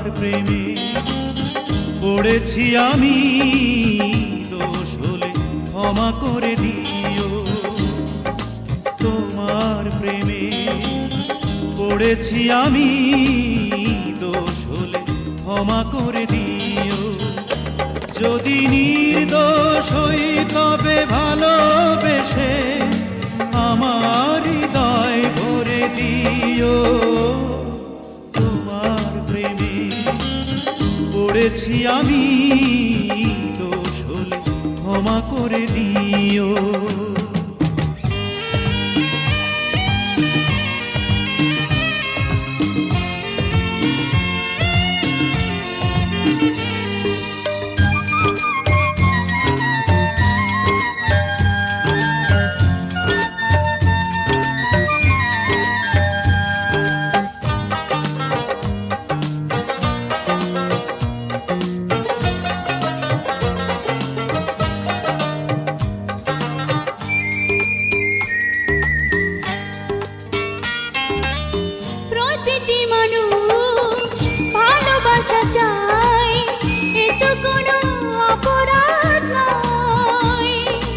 প্রেমে পড়েছি আমি, দোষ হলে ক্ষমা করে দিও। তোমার প্রেমে পড়েছি আমি, দোষ হলে ক্ষমা করে দিও। যদি নির্দোষ হই তবে ভালোবেসে আমার হৃদয় ভরে দিও। তোমার প্রেমে পড়েছি আমি, দোষ হলে ক্ষমা করে দিও। প্রতিটি মানুষ ভালোবাসা চায়, এ তো কোনো অপরাধ নয়।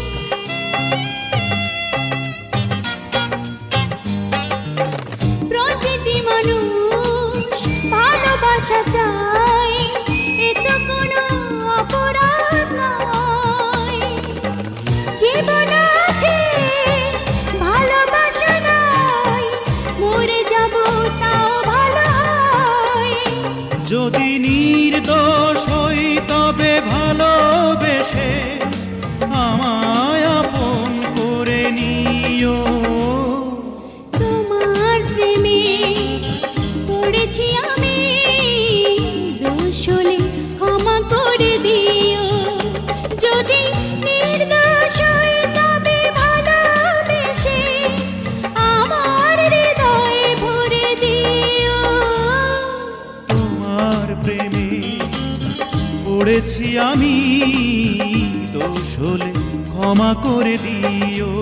প্রতিটি মানুষ ভালোবাসা চায়, এ তো কোনো অপরাধ নয়। জীবন আছে ভালোবাসা নাই, মরে যাব তাও ভালো হয়। যদি নির্দোষ হই তবে ভালোবেসে আমায় আপন করে নিও। তোমার প্রেমে পড়েছি আমি, দোষ হলে ক্ষমা করে দিও। যদি নির্দোষ হই তবে ভালোবেসে আমার হৃদয় ভরে দিও। তোমার প্রেমে পড়েছি আমি, দোষ হলে ক্ষমা করে দিও।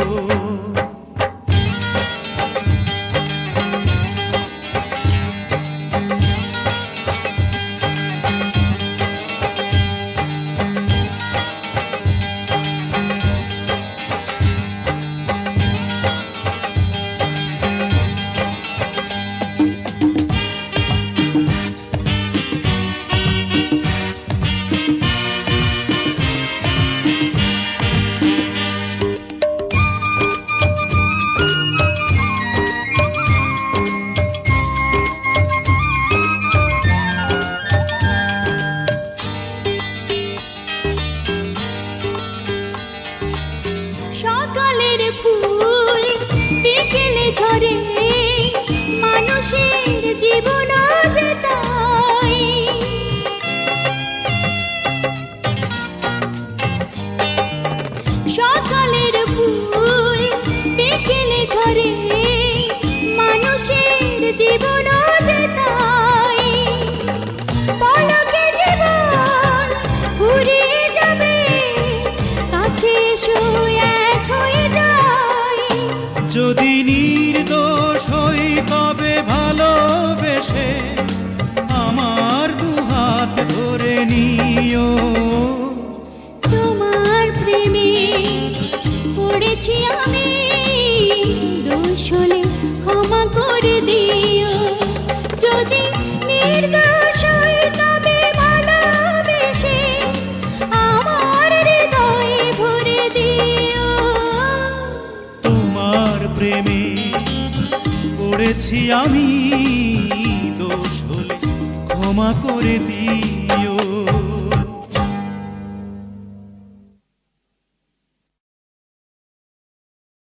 সকালের ফুল বিকেলে ঝরে, মানুষের জীবন যে তাই। সকালের ফুল বিকেলে ঝরে, মানুষের জীবন যে তাই। পলকে জীবন ঘুরিয়ে যাবে, কাছে এসো এক হয়ে যাই। যদি নির্দোষ হই তবে ভালোবেসে আমার দুহাত ধরে নিও। তোমার প্রেমে পড়েছি আমি, দোষ হলে ক্ষমা করে দিও। যদি নির্দোষ হই তবে ভালোবেসে আমার হৃদয় ভরে দিও। তোমার প্রেমে পড়েছি আমি, দোষ হলে ক্ষমা করে দিও।